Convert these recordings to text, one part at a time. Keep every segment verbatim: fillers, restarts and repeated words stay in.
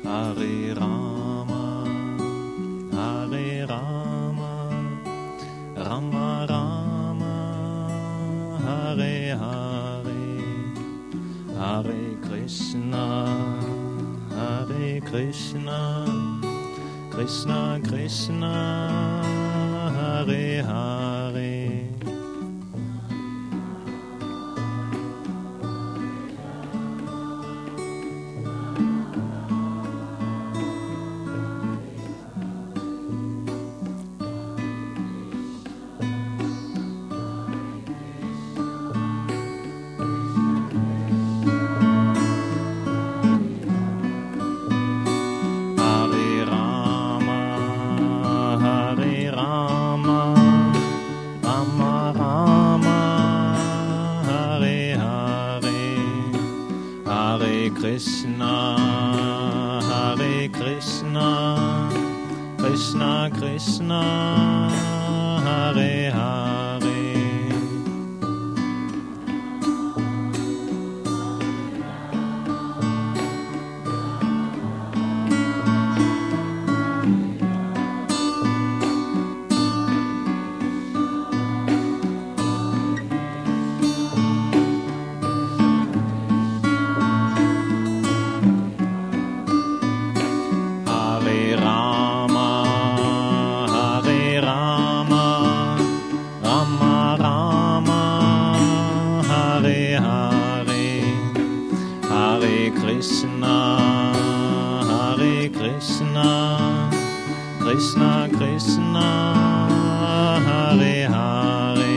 Hare Rama, Hare Rama, Rama Rama, Hare Hare, Hare Krishna, Hare Krishna, Krishna Krishna, Hare Hare. Krishna, Hare Krishna, Krishna Krishna, Hare Hare. Krishna Krishna, Hare Hare.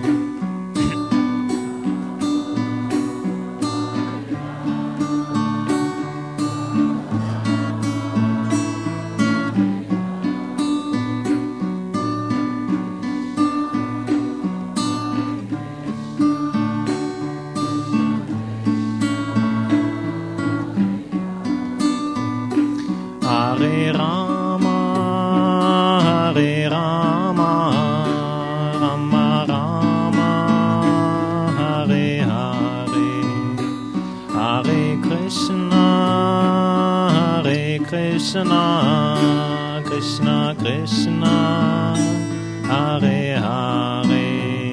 Hare Rama, Hare Rama, Rama Rama, Hare Hare, Hare Krishna, Hare Krishna, Krishna Krishna, Hare Hare.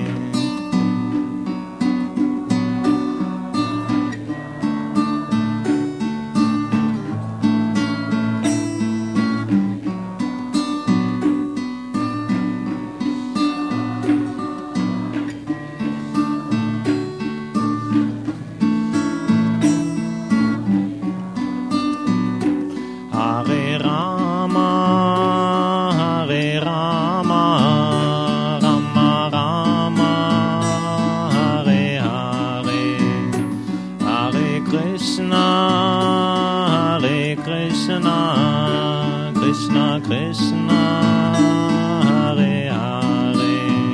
Hare Rama, Hare Rama, Rama Rama, Hare Hare, Hare Krishna, Hare Krishna, Krishna Krishna, Hare Hare.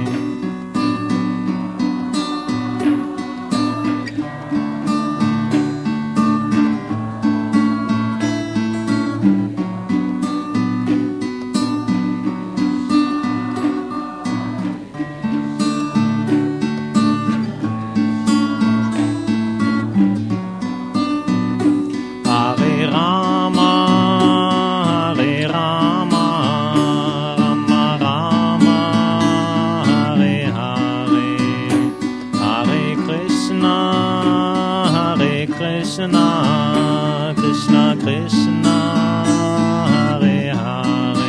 Hare Rama, Hare Rama, Rama Rama, Hare Hare, Hare Krishna, Hare Krishna, Krishna Krishna, Hare Hare.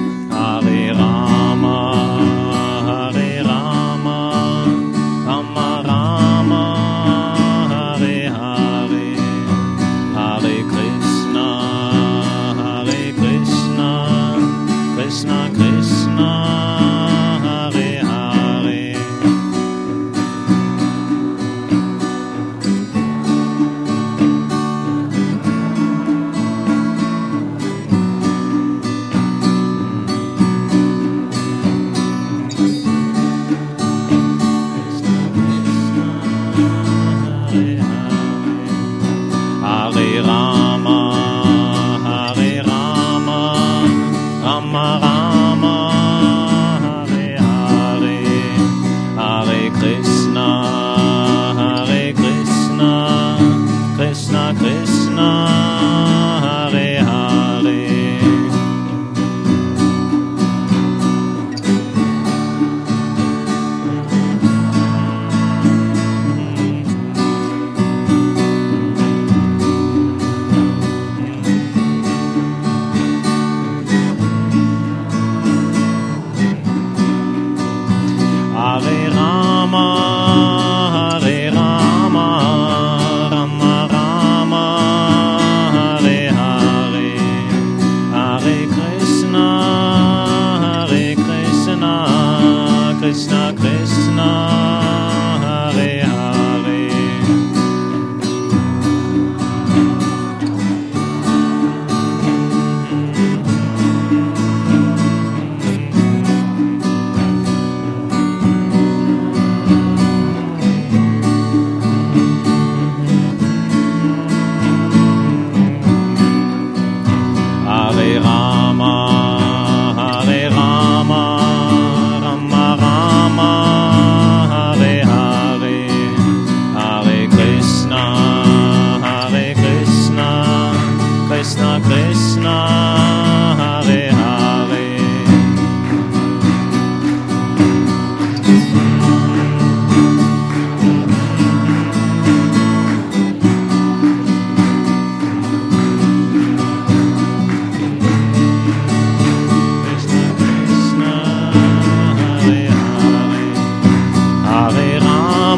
Hare Rama, Hare Rama, Rama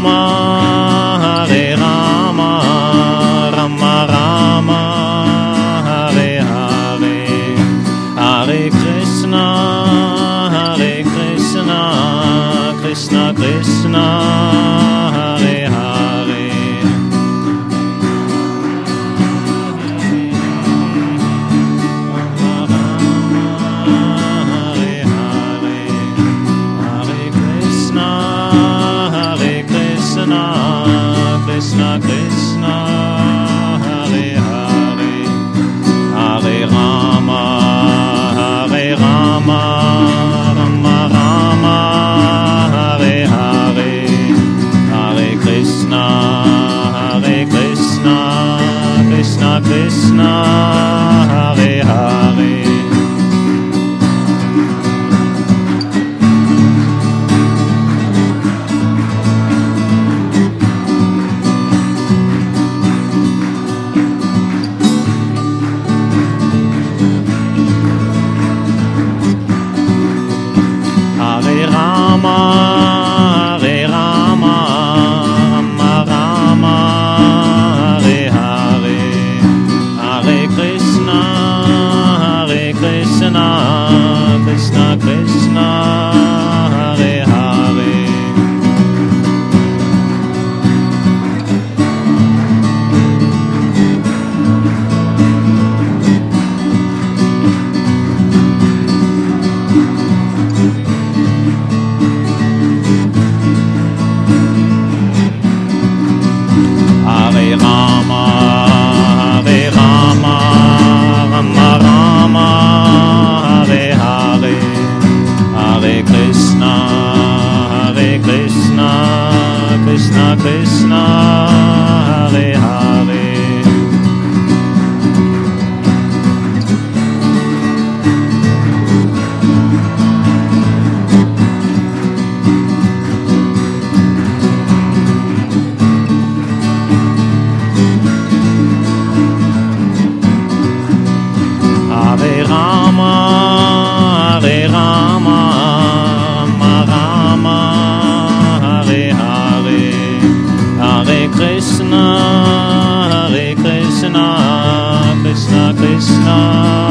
Rama, Hare Rama, Rama Rama, Hare Hare, Hare Krishna, Hare Krishna, Krishna Krishna, Hare Hare. Krishna Krishna, Hare Hare, Hare Rama, Hare Rama, Rama Rama, Hare Hare, Hare Krishna, Hare Krishna, Krishna Krishna, Hare Hare. Hare Rama, Hare Rama, Rama Rama, Hare Hare, Hare Krishna, Hare Krishna, Krishna Krishna, Hare Hare. Hare Rama, Hare Rama, Rama Rama, Hare Hare, Hare Krishna, Hare Krishna, Krishna Krishna, Hare Hare. Hare Rama, Hare Rama, Rama Rama, Hare Hare, Hare Krishna, Hare Krishna, Krishna Krishna,